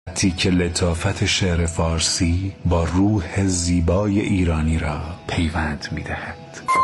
که لطافت شعر فارسی با روح زیبای ایرانی را پیوند می‌دهد.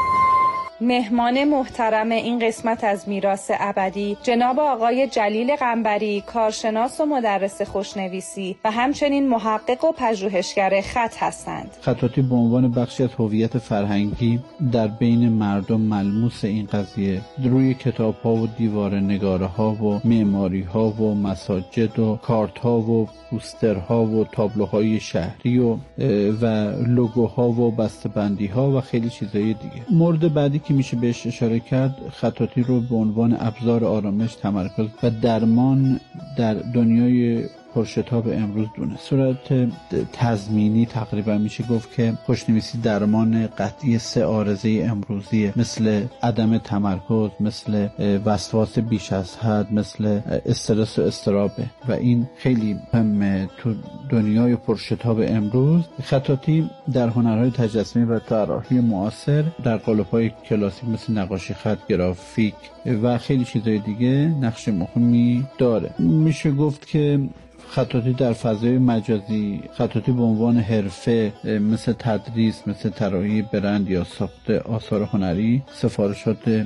مهمان محترم این قسمت از میراث ابدی جناب آقای جلیل قنبری، کارشناس و مدرس خوشنویسی و همچنین محقق و پژوهشگر خط هستند. خطاطی به عنوان بخشی از هویت فرهنگی در بین مردم ملموس این قضیه روی کتاب‌ها و دیوارنگاره‌ها و معماری‌ها و مساجد و کارت‌ها و پوسترها و تابلوهای شهری و لوگوها و بسته‌بندی‌ها و خیلی چیزهای دیگه. مورد بعدی که میشه بهش اشاره کرد، خطاطی رو به عنوان ابزار آرامش، تمرکز و درمان در دنیای پرشتاب امروز دونه. صورت تضمینی تقریبا میشه گفت که خوشنویسی درمان قطعی 3 عارضه امروزیه، مثل عدم تمرکز، مثل وسواس بیش از حد، مثل استرس و اضطرابه و این خیلی مهمه تو دنیای پرشتاب امروز. خطاطی در هنرهای تجسمی و طراحی معاصر در قالب‌های کلاسیک مثل نقاشی خط، گرافیک و خیلی چیزهای دیگه نقش مهمی داره. میشه گفت که خطاطی در فضای مجازی، خطاطی به عنوان حرفه مثل تدریس، مثل طراحی برند یا ساخت آثار هنری، سفارشات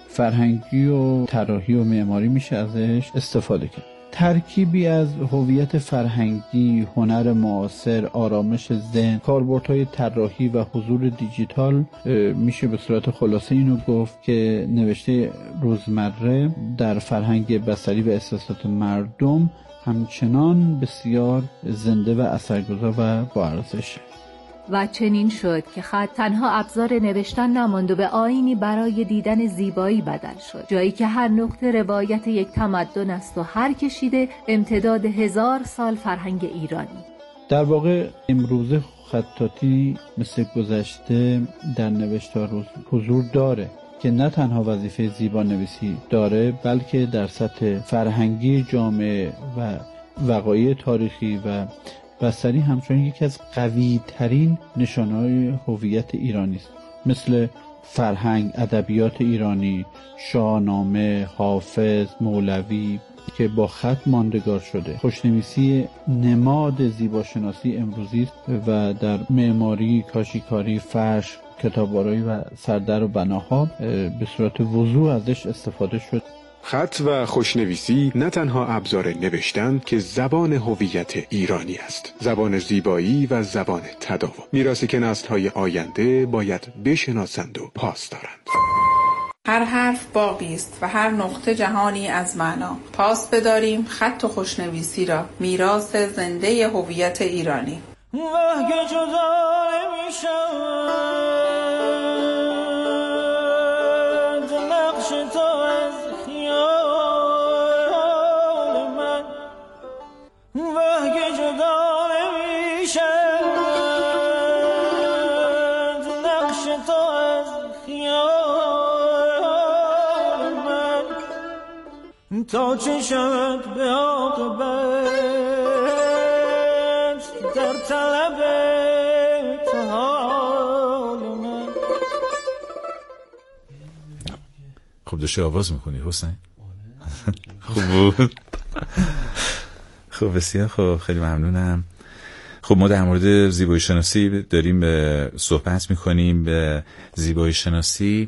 فرهنگی و طراحی و معماری میشه ازش استفاده کرد. ترکیبی از هویت فرهنگی، هنر معاصر، آرامش ذهن، کاربردهای طراحی و حضور دیجیتال میشه به صورت خلاصه اینو گفت که نوشته روزمره در فرهنگ بصری و احساسات مردم همچنان بسیار زنده و اثرگذار و با ارزشه. و چنین شد که خط تنها ابزار نوشتن نماند و به آیینی برای دیدن زیبایی بدل شد، جایی که هر نقطه روایت یک تمدن است و هر کشیده امتداد 1000 سال فرهنگ ایرانی. در واقع امروزه خطاطی مثل گذشته در نوشتار حضور داره که نه تنها وظیفه زیبا نویسی داره، بلکه در سطح فرهنگی جامعه و وقایع تاریخی و بصری همچنین یکی از قوی ترین نشانه‌های هویت ایرانی است، مثل فرهنگ، ادبیات ایرانی، شاهنامه، حافظ، مولوی که با خط ماندگار شده. خوشنویسی نماد زیباشناسی امروزی است و در معماری، کاشیکاری، فرش، کتاب‌آرایی و سردر و بناها به صورت وضوح ازش استفاده شد. خط و خوشنویسی نه تنها ابزار نوشتن که زبان هویت ایرانی است، زبان زیبایی و زبان تداوم، میراثی که نسل‌های آینده باید بشناسند و پاس دارند. هر حرف باقی است و هر نقطه جهانی از معنا. پاس بداریم خط و خوشنویسی را، میراث زنده هویت ایرانی. وحگه جدا نمیشم نقش تو از خیال من، وحگه جدا نمیشم نقش تو از خیال من، تا چشمت به عاقبت در طلب حال من. خب داشتی آواز میکنی حسین؟ خوب بود. خب بسیار خوب، خیلی ممنونم. خب ما در مورد زیبایی شناسی داریم صحبت میکنیم. به زیبایی شناسی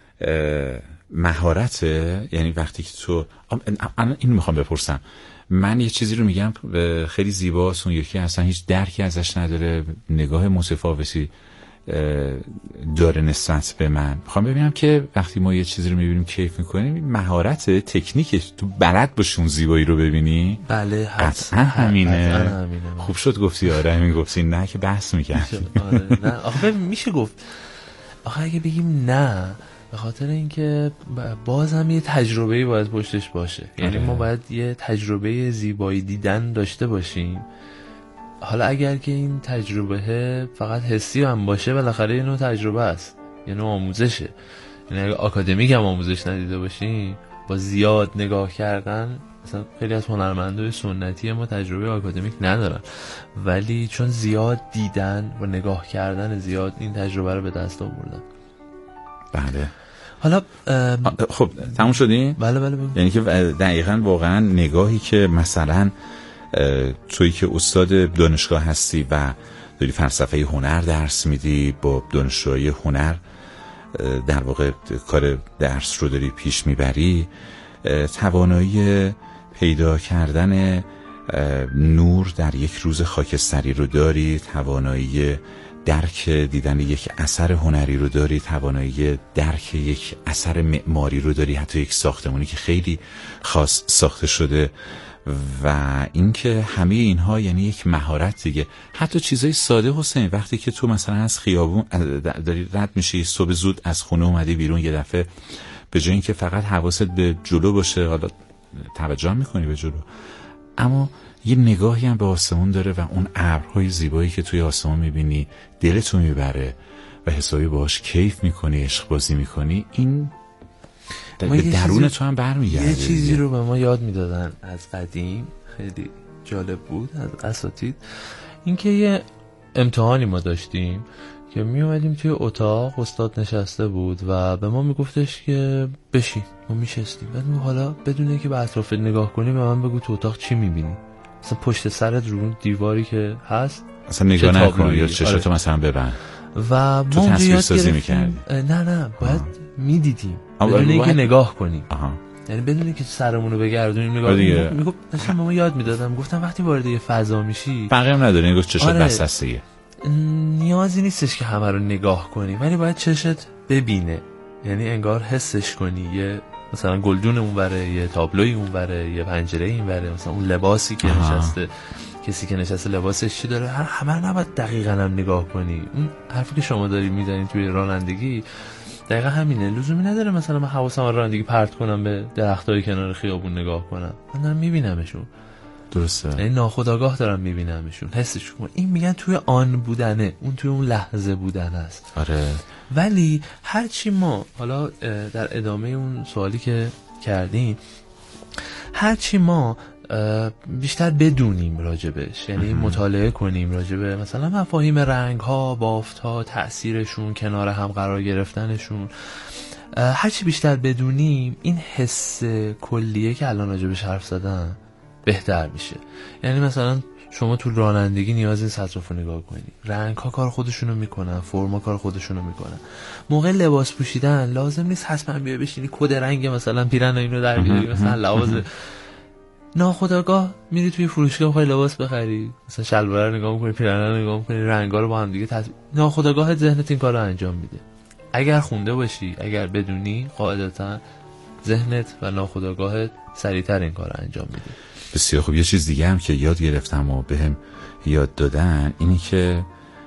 مهارته، یعنی وقتی که تو این میخوام بپرسم، من یه چیزی رو میگم خیلی زیباست، اون یکی اصلا هیچ درکی ازش نداره، نگاه متفاوتی داره نسبت به من. میخوام ببینم که وقتی ما یه چیزی رو میبینیم کیف میکنیم، مهارت تکنیکش تو بلد باشی اون زیبایی رو ببینی؟ بله حتما همینه. خوب شد گفتی آره، همین گفتی نه که بحث میکرد. آره نه آخه میشه گفت، آخه اگه بگیم نه به خاطر اینکه باز هم یه تجربه‌ای باید پشتش باشه. یعنی ما باید یه تجربه زیبایی دیدن داشته باشیم. حالا اگر که این تجربه فقط حسی هم باشه، بالاخره یه نوع تجربه است، یه نوع آموزشه. یعنی اگه آکادمیک هم آموزش ندیده باشیم، با زیاد نگاه کردن، مثلا خیلی از هنرمندای سنتی ما تجربه آکادمیک ندارن، ولی چون زیاد دیدن و نگاه کردن زیاد این تجربه رو به دست آوردن. بله. حالا خب تموم شدیم؟ بله. یعنی که دقیقاً واقعاً نگاهی که مثلا تویی که استاد دانشگاه هستی و داری فلسفه هنر درس میدی، با دانشجوهای هنر در واقع کار درس رو داری پیش میبری، توانایی پیدا کردن نور در یک روز خاکستری رو داری، توانایی درک دیدن یک اثر هنری رو داری، توانایی درک یک اثر معماری رو داری، حتی یک ساختمانی که خیلی خاص ساخته شده. و اینکه همه اینها یعنی یک مهارت دیگه. حتی چیزای ساده حسین، وقتی که تو مثلا از خیابون داری رد میشی، صبح زود از خونه اومدی بیرون، یه دفعه به جای اینکه فقط حواست به جلو باشه، حالا توجه میکنی به جلو، اما یه نگاهی هم به آسمون داره و اون ابرهای زیبایی که توی آسمون میبینی دلتو میبره و حسابی باهاش کیف میکنی، عشق بازی میکنی. این به درون تو هم برمیگرده. یه چیزی رو به ما یاد میدادن از قدیم، خیلی جالب بود از اساتید، اینکه یه امتحانی ما داشتیم که می اومدیم توی اتاق، استاد نشسته بود و به ما میگفتش که بشین. ما میشستیم، بعد حالا بدون اینکه به اطراف نگاه کنی به من بگو تو اتاق چی میبینی، مثلا پشت سرت رو دیواری که هست مثلا نگاه نکن یا چشاتو مثلا ببند و ما تصویر سازی میکردی. نه باید میدیدیم بدون اینکه نگاه کنیم. یعنی بدون اینکه سرمون رو بگردونیم نگاه کنیم. میگفت داشتم به ما یاد میدادم، گفتم وقتی وارد یه فضا میشی فرقی هم نداره، نگاه چشات بسستگیه، نیازی نیستش که همه رو نگاه کنی، ولی باید چشت ببینه، یعنی انگار حسش کنی. یه مثلا گلدون اونوره، یه تابلوی اونوره، یه پنجره اینوره، مثلا اون لباسی که نشسته، کسی که نشسته لباسش چی داره، همه رو نباید دقیقاً هم نگاه کنی. اون حرفی که شما داری میزنید توی رانندگی دقیقا همینه. لزومی نداره مثلا من حواسم رو رانندگی پرت کنم به درختای کنار خیابون نگاه کنم، من دارم میبینمشون. درسته، یعنی ناخودآگاه دارم میبینمشون، حسش کنم. این میگن توی آن بودنه، اون توی اون لحظه بودن است. آره. ولی هرچی ما حالا در ادامه اون سوالی که کردیم، هرچی ما بیشتر بدونیم راجبش، یعنی مطالعه کنیم راجبه مثلا مفاهیم رنگ ها، بافت ها، تأثیرشون، کنار هم قرار گرفتنشون، هرچی بیشتر بدونیم این حس کلیه که الان راجبش حرف زدم بهتر میشه. یعنی مثلا شما تو رانندگی نیاز نیست اطرافو نگاه کنی، رنگ ها کار خودشونو میکنن، فرما کار خودشونو میکنن. موقع لباس پوشیدن لازم نیست حتما بیای بشینی کد رنگ مثلا پیرن اینو در بیاری، مثلا لباس ناخودآگاه میری توی فروشگاه میخوای لباس بخری، مثلا شلوار رو نگاه میکنی، پیرن رو نگاه میکنی، رنگا رو با هم دیگه ناخودآگاه ذهنت این کارو انجام میده. اگر خونده باشی، اگر بدونی، قاعدتا ذهنت و ناخودآگاهت سریعتر این کارو انجام میده. بسیار خوب. یه چیز دیگه هم که یاد گرفتم و بهم یاد دادن اینی که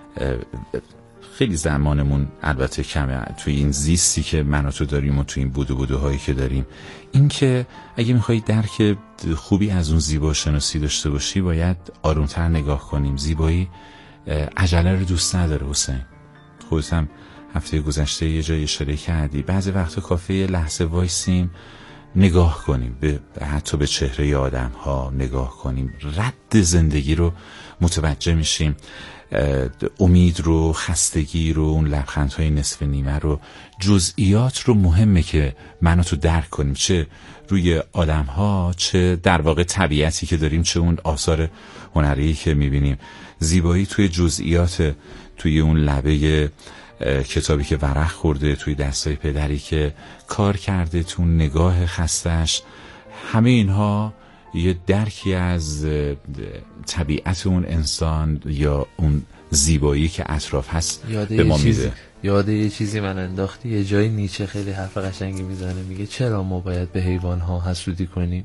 خیلی زمانمون البته کمه توی این زیستی که من و تو داریم و توی این بودوهایی که داریم، این که اگه میخوایی درک خوبی از اون زیبا شناسی داشته باشی باید آرومتر نگاه کنیم. زیبایی عجله رو دوست نداره حسین. خودت هم هفته گذشته یه جای اشاره کردی، بعضی وقتا کافیه یه لحظه وایسیم نگاه کنیم، حتی به چهره آدم ها نگاه کنیم، رد زندگی رو متوجه میشیم، امید رو، خستگی رو، اون لبخندهای نصف نیمه رو، جزئیات رو مهمه که منو تو درک کنیم، چه روی آدم ها، چه در واقع طبیعتی که داریم، چه اون آثار هنری که میبینیم. زیبایی توی جزئیات، توی اون لبه کتابی که ورق خورده، توی دستای پدری که کار کرده، تو نگاه خستش، همه اینها یه درکی از طبیعت اون انسان یا اون زیبایی که اطراف هست به ما میده. یاد یه چیزی من انداختی، یه جای نیچه خیلی حرف قشنگی میزنه، میگه چرا ما باید به حیوان ها حسودی کنیم؟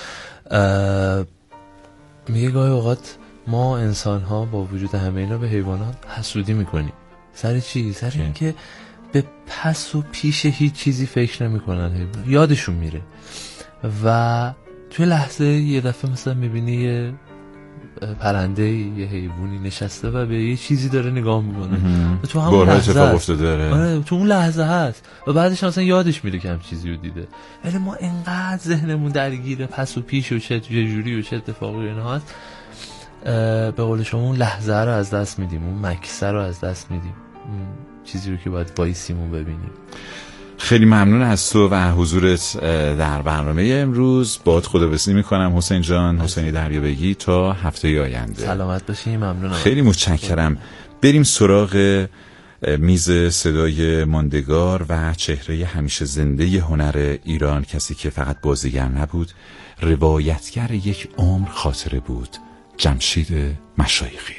میگه گاهی اوقات ما انسان ها با وجود همه اینا به حیوانات حسودی میکنیم. سر چی؟ سر این که به پس و پیش هیچ چیزی فکر نمیکنن، یادشون میره و توی لحظه یه دفعه مثلا میبینی یه پرنده، یه حیوانی نشسته و به یه چیزی داره نگاه میکنه، تو همون لحظه هست. تو اون لحظه هست و بعدش مثلا یادش میره که هم چیزی رو دیده. ولی ما انقدر ذهنمون درگیره پس و پیش و چه جوری و چه اتفاقی اینا هست، به قول شما اون لحظه رو از دست میدیم، اون مکسه رو از دست میدیم، چیزی رو که باید وایسیم و ببینیم. خیلی ممنون از تو و حضورت در برنامه امروز. باهات خداحافظی میکنم حسین جان، حسینی دریابگی، تا هفته آینده. سلامت باشی. ممنونم. خیلی متشکرم. بریم سراغ میز صدای ماندگار و چهره همیشه زنده هنر ایران، کسی که فقط بازیگر نبود، روایتگر یک عمر خاطره بود، جمشید مشایخی.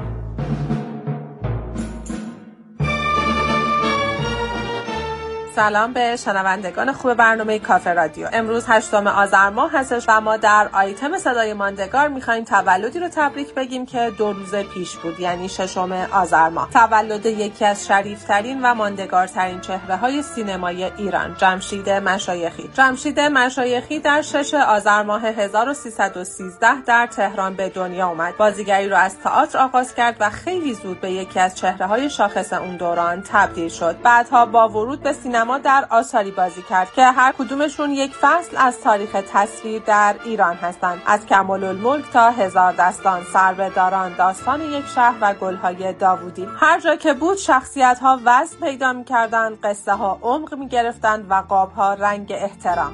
سلام به شنوندگان خوب برنامه کافه رادیو. امروز 8 آذر ماه هستش و ما در آیتم صدای ماندگار میخوایم تولدی رو تبریک بگیم که 2 روز پیش بود، یعنی 6 آذر ماه. تولد یکی از شریفترین و ماندگارترین چهره‌های سینمای ایران، جمشید مشایخی. جمشید مشایخی در 6 آذر ماه 1313 در تهران به دنیا اومد. بازیگری رو از تئاتر آغاز کرد و خیلی زود به یکی از چهره‌های شاخص اون دوران تبدیل شد. بعدها با ورود به سینما در آثاری بازی کرد که هر کدومشون یک فصل از تاریخ تصویر در ایران هستند، از کمال‌الملک تا هزار دستان، سربه‌داران، داستان یک شهر و گل‌های داوودی. هر جا که بود شخصیت‌ها وزن پیدا می‌کردند، قصه‌ها عمق می‌گرفتند و قاب‌ها رنگ احترام.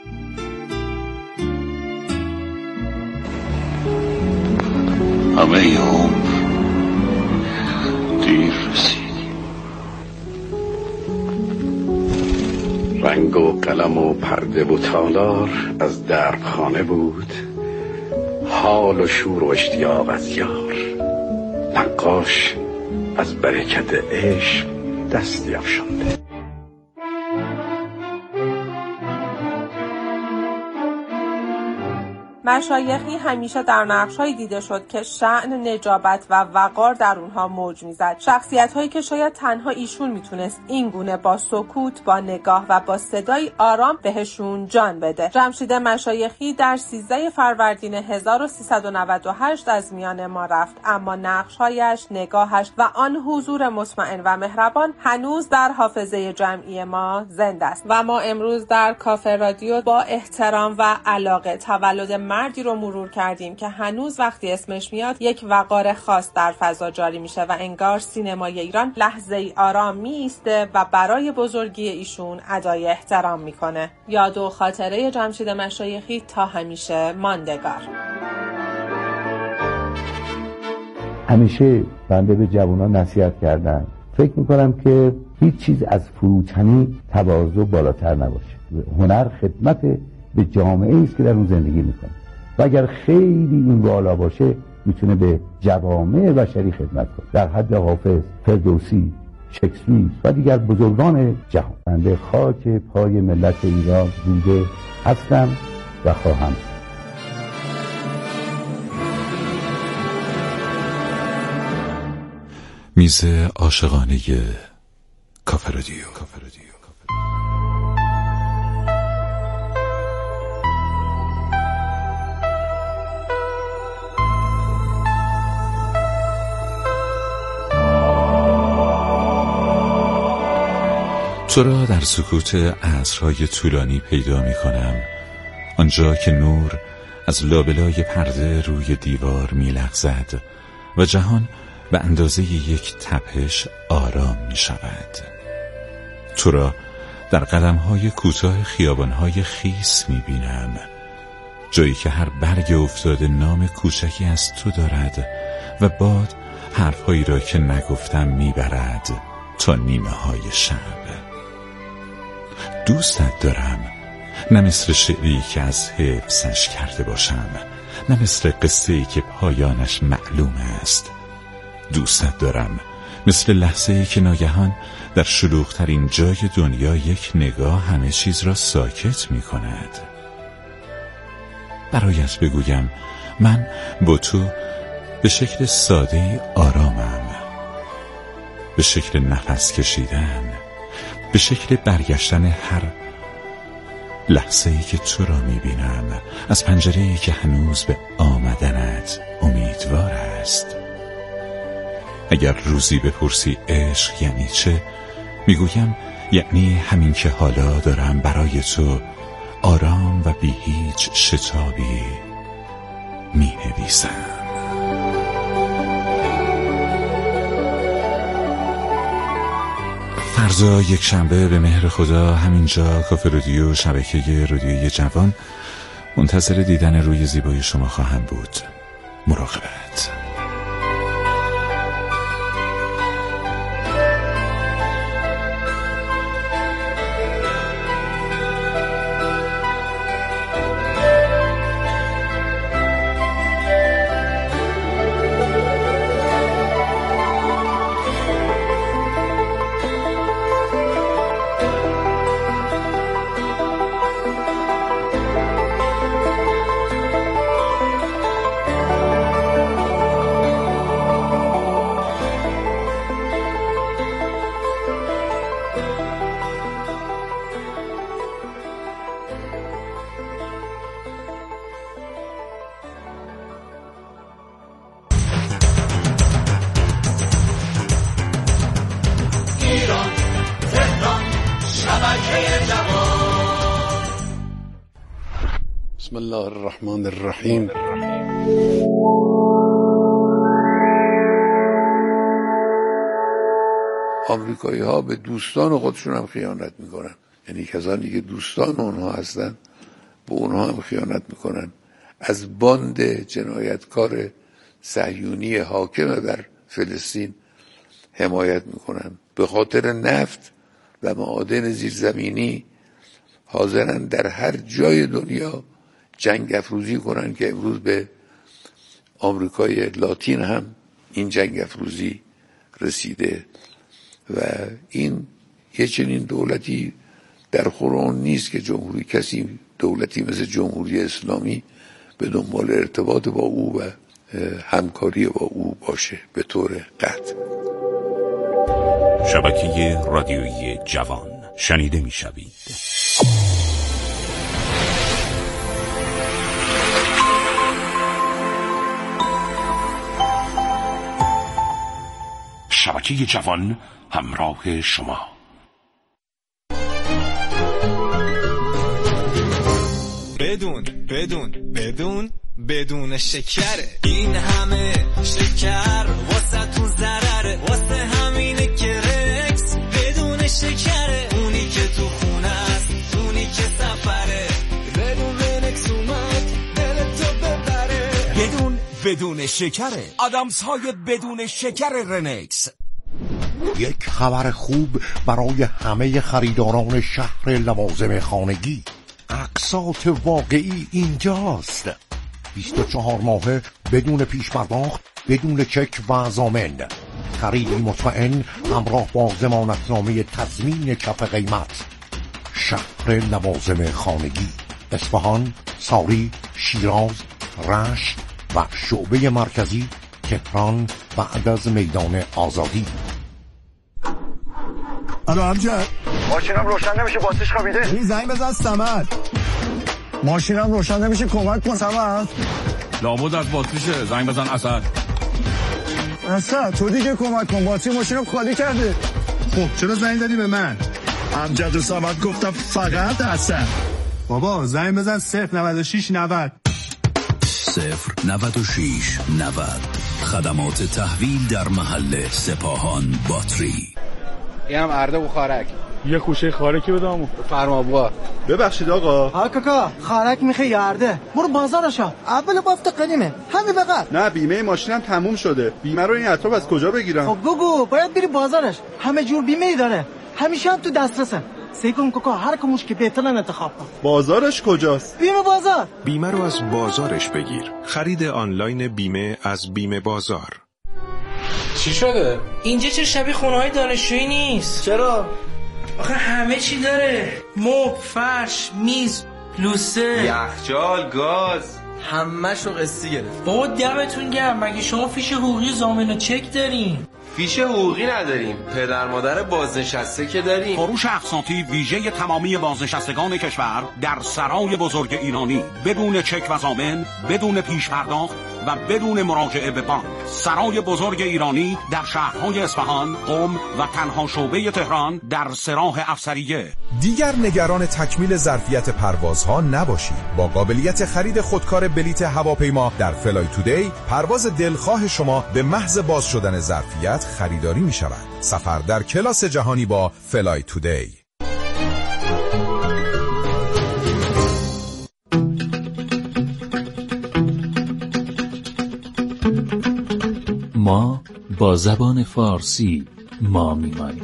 همه عمر دیر رسید. رنگ و قلم و پرده و تالار از درب خانه بود، حال و شور و اشتیاق از یار. نقاش از برکت عشق دستی افشانده. مشایخی همیشه در نقش‌هایی دیده شد که شأن نجابت و وقار در اونها موج می‌زد. شخصیت‌هایی که شاید تنها ایشون میتونست این گونه با سکوت، با نگاه و با صدای آرام بهشون جان بده. جمشید مشایخی در 13 فروردین 1398 از میان ما رفت، اما نقش‌هایش، نگاهش و آن حضور مطمئن و مهربان هنوز در حافظه جمعی ما زنده است. و ما امروز در کافه رادیو با احترام و علاقه تولد مردی رو مرور کردیم که هنوز وقتی اسمش میاد یک وقار خاص در فضا جاری میشه و انگار سینمای ایران لحظه‌ای آرام میایسته و برای بزرگی ایشون ادای احترام میکنه. یاد و خاطره جمشید مشایخی تا همیشه ماندگار. همیشه بنده به جوانان نصیحت کردم، فکر میکنم که هیچ چیز از فروتنی تواضع بالاتر نباشه. هنر خدمت به جامعه است که در اون زندگی میکنه و اگر خیلی این بالا باشه میتونه به جوامع بشری خدمت کنه، در حد حافظ، فردوسی، شکسپیر و دیگر بزرگان جهان. بنده خاک پای ملت ایران بوده هستم و خواهم. میز عاشقانه کافه رادیو. تو را در سکوت عصرهای طولانی پیدا می کنم، آنجا که نور از لابلای پرده روی دیوار می لغزد و جهان به اندازه یک تپش آرام می شود. تو را در قدمهای کوتاه خیابانهای خیس می بینم، جایی که هر برگ افتاده نام کوچکی از تو دارد و باد حرفهایی را که نگفتم می برد تا نیمه های شب. دوستت دارم، نه مثل شعری که از حفظش کرده باشم، نه مثل قصه‌ای که پایانش معلوم است. دوستت دارم مثل لحظه‌ای که ناگهان در شلوغ‌ترین جای دنیا یک نگاه همه چیز را ساکت می کند. برایت بگویم من با تو به شکل ساده‌ای آرامم، به شکل نفس کشیدن، به شکل برگشتن هر لحظه‌ای که تو را می‌بینم از پنجره‌ای که هنوز به آمدنت امیدوار است. اگر روزی بپرسی عشق یعنی چه، میگویم یعنی همین که حالا دارم برای تو آرام و بی هیچ شتابی می‌نویسم. فردا یک شنبه به مهر خدا همینجا کافه رادیو شبکه رادیویی جوان منتظر دیدن روی زیبای شما خواهم بود. مراقبت. بسم الله الرحمن الرحیم. آمریکایی ها به دوستان خودشون هم خیانت میکنن، یعنی کسانی که دوستان اونها هستن به اونها هم خیانت میکنن. از باند جنایتکار صهیونی حاکم بر فلسطین حمایت میکنن. به خاطر نفت و معادن زیرزمینی حاضرن در هر جای دنیا جنگ افروزی کنن که امروز به آمریکای لاتین هم این جنگ افروزی رسیده و این یه چنین دولتی در خور اون نیست که کسی دولتی مثل جمهوری اسلامی به دنبال ارتباط با او و همکاری با او باشه به طور قطع. شبکه رادیویی جوان شنیده می‌شوید. شبکه جوان همراه شما. بدون شکره، این همه شکر واسه تو ضرره، واسه همینه که رکس بدون شکره، اونی که تو خونه است، اونی که سفره، بدون رکس اومد دلتو ببره. بدون شکره، آدامس های بدون شکر رنکس. یک خبر خوب برای همه خریداران شهر لوازم خانگی. اقساط واقعی اینجاست. 24 ماهه بدون پیش پرداخت، بدون چک و ضامن. خریدی مطمئن همراه با ضمانتنامه تضمین کف قیمت. شهر لوازم خانگی، اصفهان، ساری، شیراز، رشت و شعبه مرکزی تهران بعد از میدان آزادی. الو امجد، ماشینم روشن نمیشه، باتریش خوابیده. این زنگ بزن صمد. ماشینم روشن نمیشه، کمک کن صمد. لابد از باتریشه، زنگ بزن اسد. اسد تو دیگه کمک کن، باتری ماشینم خالی کرده. خب چرا زنگ زدی به من؟ امجد و صمد گفتم فقط اسد. بابا زنگ بزن 096 90 096 90. خدمات تحویل در محل سپاهان باتری. اینم ارده بخارک. یه خوشه خارکی بدامو. فرما بوا. ببخشید آقا. ها کاکا، خارک میخوای یارده. برو بازارشا. اول بافت قدیمه. همین بقى. نه بیمه ماشینم تموم شده. بیمه رو این اطراف از کجا بگیرم؟ خب بگو، باید بری بازارش. همه جور بیمه ای داره. همیشه هم تو دسترسه. سعی کن کاکا هر کموش که بهترن انتخاب کن. بازارش کجاست؟ بیمه بازار. بیمه رو از بازارش بگیر. خرید آنلاین بیمه از بیمه بازار. چی شده؟ اینجا چه شبیه خونه‌های دانشجویی نیست؟ چرا؟ آخه همه چی داره. مبل، فرش، میز، لوسه، یخچال، گاز، همه‌شو قسطی گرفت. بابا دمتون گرم، مگه شما فیش حقوقی ضامن و چک دارین؟ فیش حقوقی نداریم، پدر مادر بازنشسته که داریم. فروش اقساطی ویژه تمامی بازنشستگان کشور در سرای بزرگ ایرانی، بدون چک و ضامن، بدون پیش پرداخت و بدون مراجعه به بانک. سرای بزرگ ایرانی در شهرهای اصفهان، قم و تنها شعبه تهران در سراح افسریه. دیگر نگران تکمیل ظرفیت پروازها نباشید. با قابلیت خرید خودکار بلیت هواپیما در فلای تودی، پرواز دلخواه شما به محض باز شدن ظرفیت خریداری می شود. سفر در کلاس جهانی با فلای تودی. ما با زبان فارسی ما میمانیم.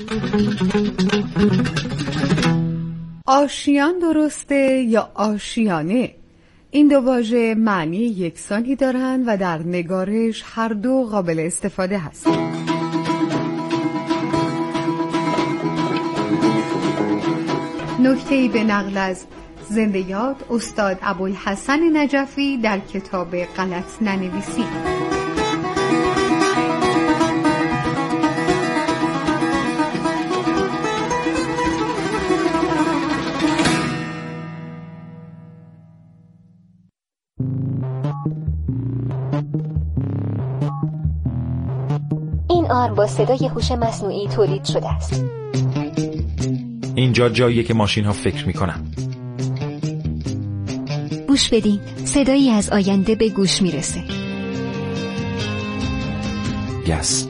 آشیان درسته یا آشیانه؟ این دو واژه معنی یکسانی دارند و در نگارش هر دو قابل استفاده هستند. نکته‌ای به نقل از زنده یاد استاد ابوالحسن نجفی در کتاب غلط ننویسی. این آرم با صدای هوش مصنوعی تولید شده است. اینجا جاییه که ماشین ها فکر میکنن. گوش بدین، صدایی از آینده به گوش میرسه. یس.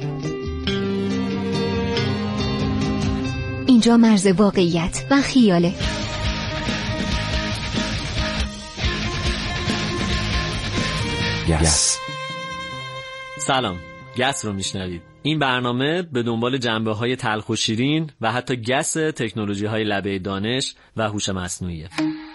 اینجا مرز واقعیت و خیاله. یس. سلام، گس رو میشنوید. این برنامه به دنبال جنبه‌های تلخ و شیرین و حتی گس تکنولوژی‌های لبه دانش و هوش مصنوعیه.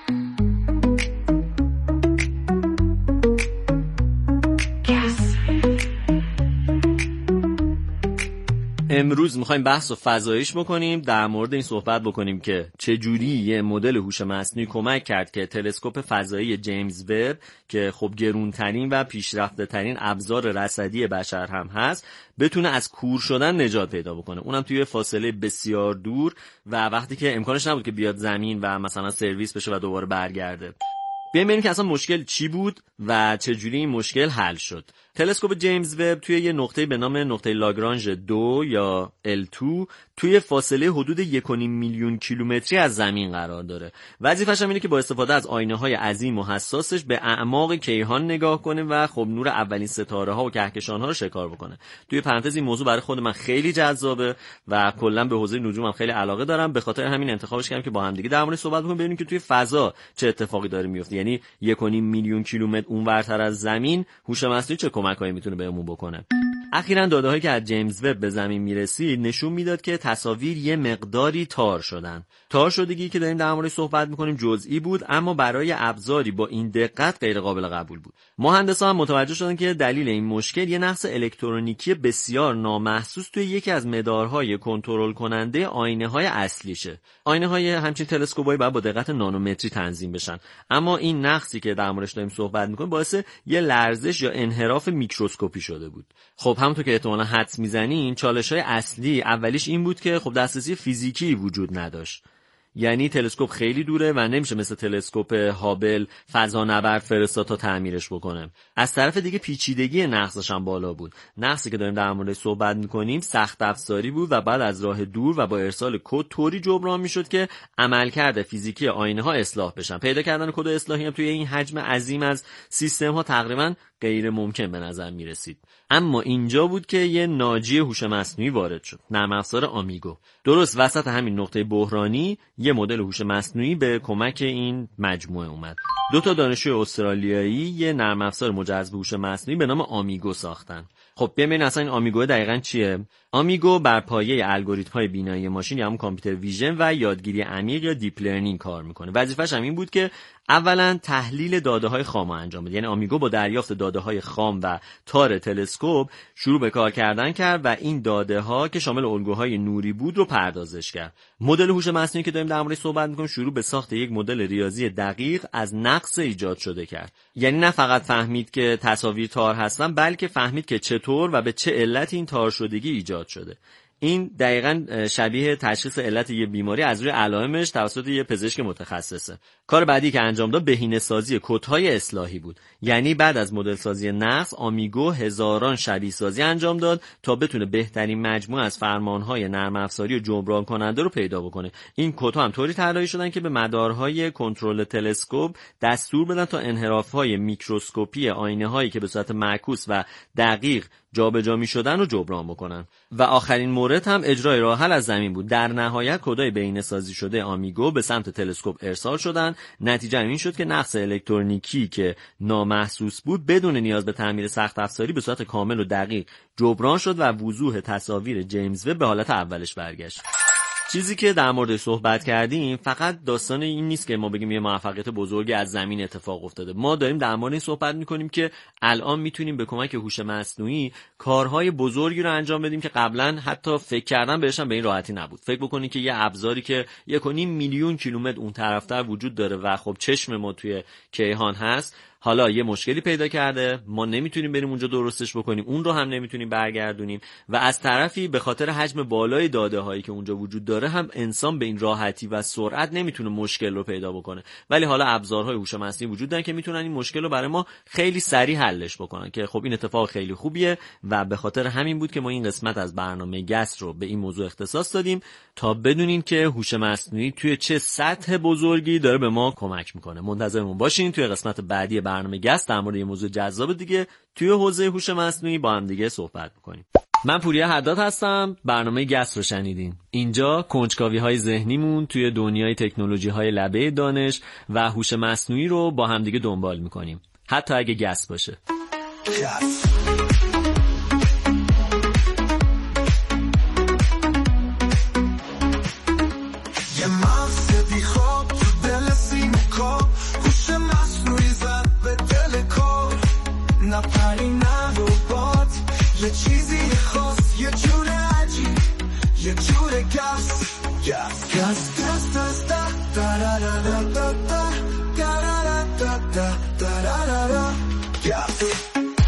امروز میخوایم بحث رو فضاییش بکنیم، در مورد این صحبت بکنیم که چجوری یه مدل هوش مصنوعی کمک کرد که تلسکوپ فضایی جیمز وب که خب گرونترین و پیشرفته ترین ابزار رصدی بشر هم هست بتونه از کور شدن نجات پیدا بکنه، اونم توی فاصله بسیار دور و وقتی که امکانش نبود که بیاد زمین و مثلا سرویس بشه و دوباره برگرده. بیایم ببینیم که اصلا مشکل چی بود و چجوری این مشکل حل شد. تلسکوپ جیمز وب توی یه نقطه به نام نقطه لاگرانژ 2 یا L2 توی فاصله حدود 1.5 میلیون کیلومتری از زمین قرار داره. وظیفه‌ش اینه که با استفاده از آینه‌های عظیم و حساسش به اعماق کیهان نگاه کنه و خب نور اولین ستاره‌ها و کهکشان‌ها رو شکار بکنه. توی پرانتز این موضوع برای خود من خیلی جذابه و کلاً به حوزه نجوم هم خیلی علاقه دارم، به خاطر همین انتخابش کردم که با هم دیگه در موردش صحبت بکنیم، ببینیم که توی فضا چه اتفاقی داره میفته. یعنی 1.5 میلیون کیلومتر اونورتر از زمین هوش مصنوعی چه کمکایی میتونه بهمون بکنه. اخیراً داده‌هایی که از جیمز وب به زمین میرسید نشون میداد که تصاویر یه مقداری تار شدن. تار شدگی که داریم در موردش صحبت میکنیم جزئی بود، اما برای ابزاری با این دقت غیر قابل قبول بود. مهندسان هم متوجه شدن که دلیل این مشکل یه نقص الکترونیکی بسیار نامحسوس توی یکی از مدارهای کنترل کننده آینه‌های اصلیشه. آینه‌های همچین تلسکوپ‌هایی باید با دقت نانومتری تنظیم بشن، اما این نقصی که در موردش داریم صحبت میکنیم باعث یه لرزش یا انحراف میکروسکوپی شده بود. خب همونطور که احتمالاً حدس میزنین چالش‌های اصلی اولیش این بود که خب دسترسی فیزیکی وجود نداشت. یعنی تلسکوپ خیلی دوره و نمیشه مثل تلسکوپ هابل فضانورد فرستاد تا تعمیرش بکنه. از طرف دیگه پیچیدگی نقصش هم بالا بود. نقصی که داریم در موردش صحبت میکنیم سخت افزاری بود و بعد از راه دور و با ارسال کد طوری جبران میشد که عملکرد فیزیکی آینه ها اصلاح بشن. پیدا کردن کد اصلاحی هم توی این حجم عظیم از سیستم ها تقریبا غیر ممکن به نظر می رسید. اما اینجا بود که یه ناجی هوش مصنوعی وارد شد، نرم افزار آمیگو. درست وسط همین نقطه بحرانی یه مدل هوش مصنوعی به کمک این مجموعه اومد. دو تا دانشجوی استرالیایی یه نرم افزار مجهز به هوش مصنوعی به نام آمیگو ساختن. خب ببینید اصلا این آمیگو دقیقاً چیه؟ آمیگو بر پایه الگوریتم‌های بینایی ماشین یا همون کامپیوتر ویژن و یادگیری عمیق یا دیپ لرنینگ کار میکنه. وظیفه‌ش هم این بود که اولا تحلیل داده‌های خام انجام بده. یعنی آمیگو با دریافت داده‌های خام و تار تلسکوپ شروع به کار کردن کرد و این داده‌ها که شامل الگوهای نوری بود رو پردازش کرد. مدل هوش مصنوعی که داریم در موردش صحبت می‌کنیم شروع به ساخت یک مدل ریاضی دقیق از نقص ایجاد شده کرد. یعنی نه فقط فهمید که تصاویر تار هستن، بلکه فهمید که چطور و به چه علتی این تار شدگی ایجاد شده. این دقیقاً شبیه تشخیص علت یه بیماری از روی علائمش توسط یه پزشک متخصصه. کار بعدی که انجام داد بهینه‌سازی کدهای اصلاحی بود. یعنی بعد از مدل سازی نقص آمیگو هزاران شبیه سازی انجام داد تا بتونه بهترین مجموعه از فرمانهای نرم افزاری و جبران کننده رو پیدا بکنه. این کدها هم طوری طراحی شدن که به مدارهای کنترل تلسکوپ دستور بدن تا انحراف‌های میکروسکوپی آینه‌هایی که به صورت معکوس و دقیق جابجا می‌شدن رو جبران بکنن. و آخرین مورد هم اجرای راه حل از زمین بود. در نهایت کدای بهینه‌سازی شده آمیگو به سمت تلسکوپ ارسال شدن. نتیجه این شد که نقص الکترونیکی که نامحسوس بود بدون نیاز به تعمیر سخت افزاری به صورت کامل و دقیق جبران شد و وضوح تصاویر جیمز وب به حالت اولش برگشت. چیزی که در مورد صحبت کردیم فقط داستان این نیست که ما بگیم یه موفقیت بزرگی از زمین اتفاق افتاده. ما داریم در مورد این صحبت میکنیم که الان میتونیم به کمک هوش مصنوعی کارهای بزرگی رو انجام بدیم که قبلا حتی فکر کردن بهش هم به این راحتی نبود. فکر بکنید که یه ابزاری که 1.5 میلیون کیلومتر اون طرفتر وجود داره و خب چشم ما توی کیهان هست، حالا یه مشکلی پیدا کرده، ما نمیتونیم بریم اونجا درستش بکنیم، اون رو هم نمیتونیم برگردونیم و از طرفی به خاطر حجم بالای داده هایی که اونجا وجود داره هم انسان به این راحتی و سرعت نمیتونه مشکل رو پیدا بکنه. ولی حالا ابزارهای هوش مصنوعی وجود دارن که میتونن این مشکل رو برای ما خیلی سریع حلش بکنن که خب این اتفاق خیلی خوبیه و به خاطر همین بود که ما این قسمت از برنامه گست رو به این موضوع اختصاص دادیم تا بدونین که هوش مصنوعی توی چه سطح بزرگی داره به ما کمک میکنه. منتظرمون باشین توی قسمت بعدی برنامه گست در مورد یه موضوع جذاب دیگه توی حوزه هوش مصنوعی با هم دیگه صحبت میکنیم. من پوریا حداد هستم. برنامه گست رو شنیدین. اینجا کنجکاوی‌های ذهنیمون توی دنیای تکنولوژی‌های لبه دانش و هوش مصنوعی رو با هم دیگه دنبال میکنیم، حتی اگه گست باشه. یه چیزی خاص، یه جور عجیب، یه جور گس گس گس گس گس دا گس.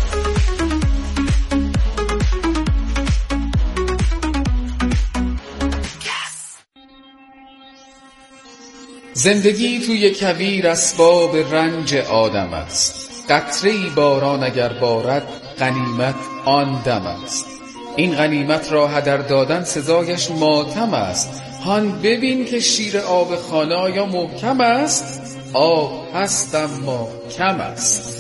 زندگی توی کویر اسباب رنج آدم است. قطره‌ای باران اگر بارد غنیمت آن دم است. این غنیمت را هدر دادن سزایش ماتم است. هان ببین که شیر آب خانه آیا محکم است؟ آب هست اما کم است.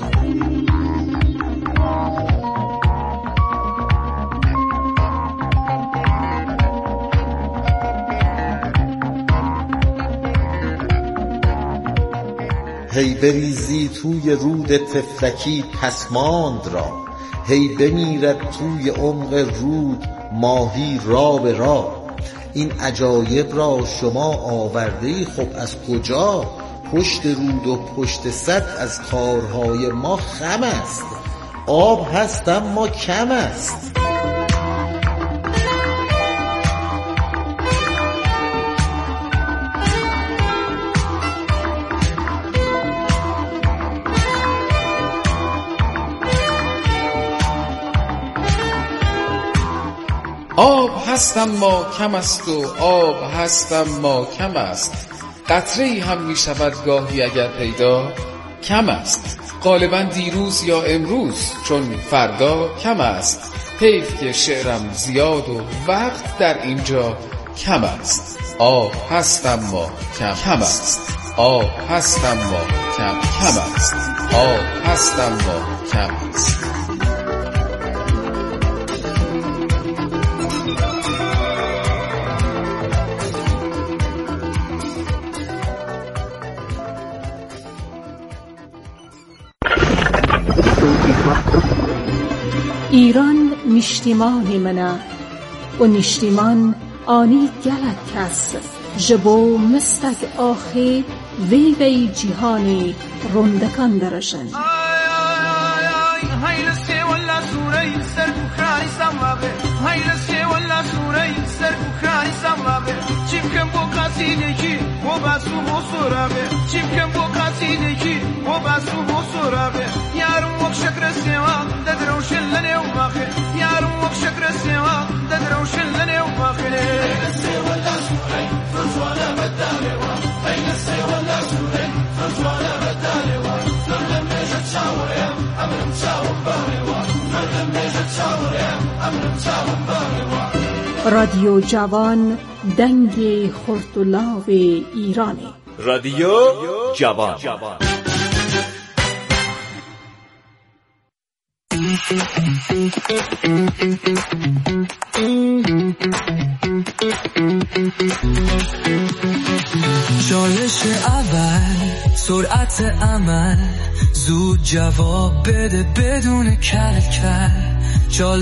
هی بریزی توی رود تفلکی پسماند را، هی بمیرد توی عمق رود ماهی را به را. این عجایب را شما آورده‌ای خب از کجا؟ پشت رود و پشت سد از کارهای ما خم است. آب هست اما کم است. آب هست اما کم است و آب هست اما کم است. قطره‌ای هم می شود گاهی اگر پیدا کم است. غالبا دیروز یا امروز چون فردا کم است. حیف که شعرم زیاد و وقت در اینجا کم است. آب هست اما کم است. آب هست اما کم است. آب هست اما کم است. ایران نیشتیمانی منه و نیشتیمان آنی گلک کس جبو مستک آخی وی وی جیهانی رندکان درشن. هایلسه ولا سوره سر بخاری سماغه، هایلسه ولا سوره سر بخاری سماغه. چیم کم بو قصیده کی و بسو و سراغه، چیم کم بو قصیده کی و باسو بو سراغه یارم وک شکر سیوان ددروشن لنه و ماخه یارم وک شکر سیوان ددروشن لنه و ماخه نسي ولا سوري فرزوانا بدالوا اي نسي ولا سوري فرزوانا بدالوا لم يجد شاوريا امرم شاور باهوا لم يجد شاوريا امرم شاور باهوا رادیو جوان دنگ خردلاو ایرانی. رادیو جوان. چالش اول سرعت عمل زود جواب بده بدون کل